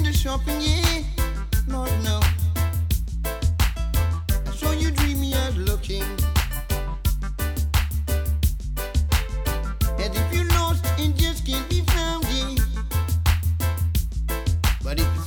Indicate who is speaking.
Speaker 1: the shopping, yeah. Lord, no. I saw you dreamy eyed looking. And if you lost, it just can't be found, yeah. But if